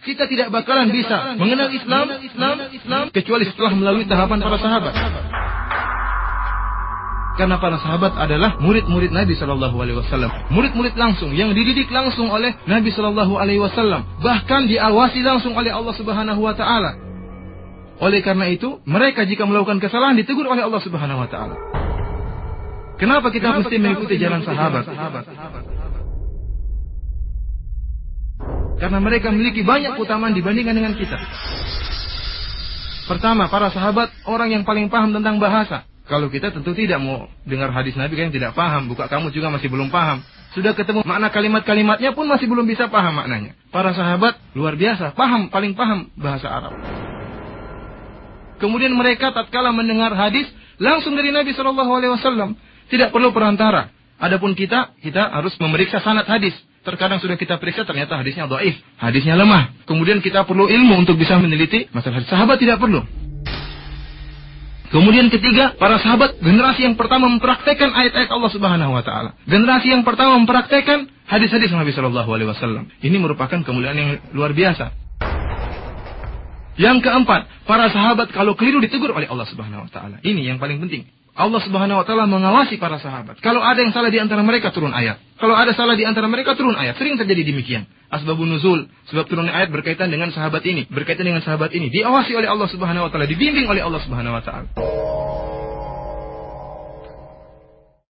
Kita tidak bakalan bisa mengenal Islam kecuali setelah melalui tahapan para sahabat. Karena para sahabat adalah murid-murid Nabi Shallallahu Alaihi Wasallam, murid-murid langsung yang dididik langsung oleh Nabi Shallallahu Alaihi Wasallam, bahkan diawasi langsung oleh Allah Subhanahu Wa Taala. Oleh karena itu, mereka jika melakukan kesalahan ditegur oleh Allah Subhanahu Wa Taala. Kenapa kita mesti mengikuti jalan sahabat? Karena mereka memiliki banyak keutamaan dibandingkan dengan kita. Pertama, para sahabat orang yang paling paham tentang bahasa. Kalau kita tentu tidak mau dengar hadis Nabi kan tidak paham. Buka kamus juga masih belum paham. Sudah ketemu makna kalimat-kalimatnya pun masih belum bisa paham maknanya. Para sahabat luar biasa, paling paham bahasa Arab. Kemudian mereka tatkala mendengar hadis langsung dari Nabi SAW. Tidak perlu perantara. Adapun kita harus memeriksa sanad hadis. Terkadang sudah kita periksa ternyata hadisnya dhaif, hadisnya lemah. Kemudian kita perlu ilmu untuk bisa meneliti masalah hadis. Sahabat tidak perlu. Kemudian ketiga, para sahabat generasi yang pertama mempraktekkan ayat-ayat Allah Subhanahu Wa Taala. Generasi yang pertama mempraktekkan hadis-hadis Nabi Shallallahu Alaihi Wasallam. Ini merupakan kemuliaan yang luar biasa. Yang keempat, para sahabat kalau keliru ditegur oleh Allah Subhanahu Wa Taala. Ini yang paling penting. Allah Subhanahu Wa Taala mengawasi para sahabat. Kalau ada yang salah di antara mereka turun ayat. Kalau ada salah di antara mereka turun ayat. Sering terjadi demikian. Asbabun nuzul, sebab turunnya ayat berkaitan dengan sahabat ini, berkaitan dengan sahabat ini. Diawasi oleh Allah Subhanahu Wa Taala, dibimbing oleh Allah Subhanahu Wa Taala.